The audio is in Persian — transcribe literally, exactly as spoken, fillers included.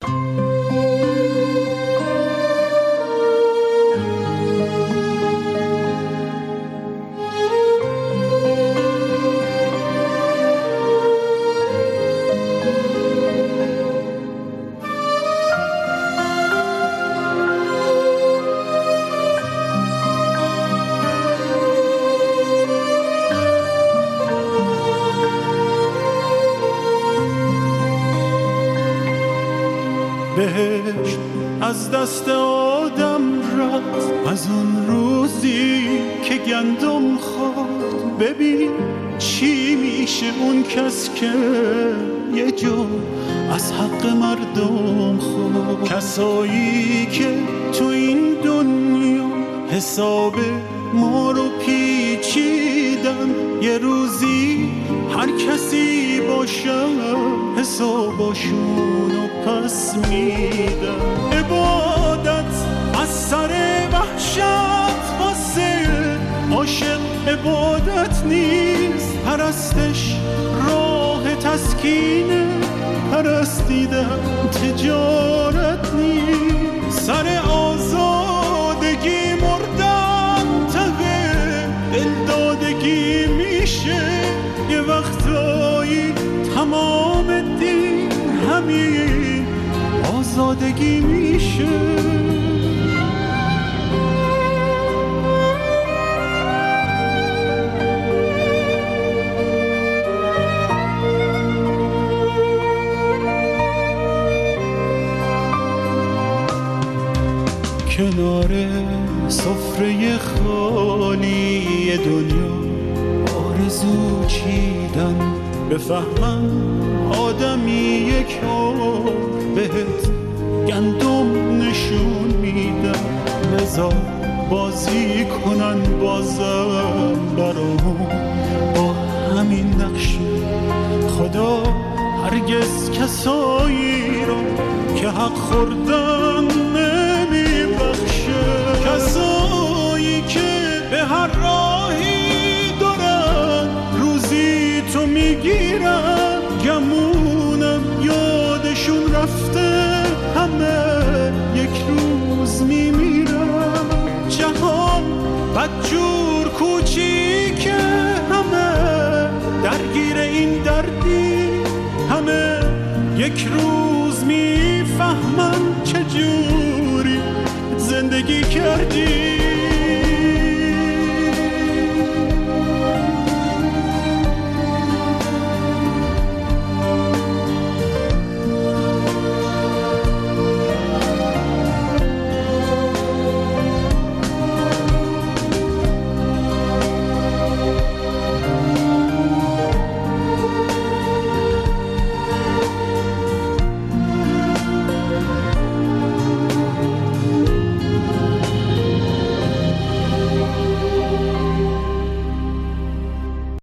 بهشت از دست آدم رفت از اون روزی که گندم خورد. ببین چی میشه اون کس که یه جو از حق مردم خورد. کسایی که تو این دنیا حساب ما رو پیچیدن، یه روزی هر کسی باشه حساباشونو پس میدن. عبادت از سر وحشت واسه عاشق عبادت نیست، پرستش راه تسکینه، پرستیدن تجارت نیست. سر آزادگی مردن ته دلدادگی میشه، یه وقتایی تمام دین همین آزادگی میشه. کنار سفره خالی دنیا آرزو چیدن، بفهمم آدمی یک عمر بهت گندم نشون میدن. لذا بازی کنن بازم برام با همین نقشه. خدا هرگز کسایی رو که حق خوردن نمیبخشه. کسایی که به هر راهی دارن روزی تو میگیرن، گمونم یادشون رفته همه یک روز میمیرن. جهان بدجور کوچیکه، همه درگیر این دردی، همه یک روز میفهمن چجوری زندگی کردی.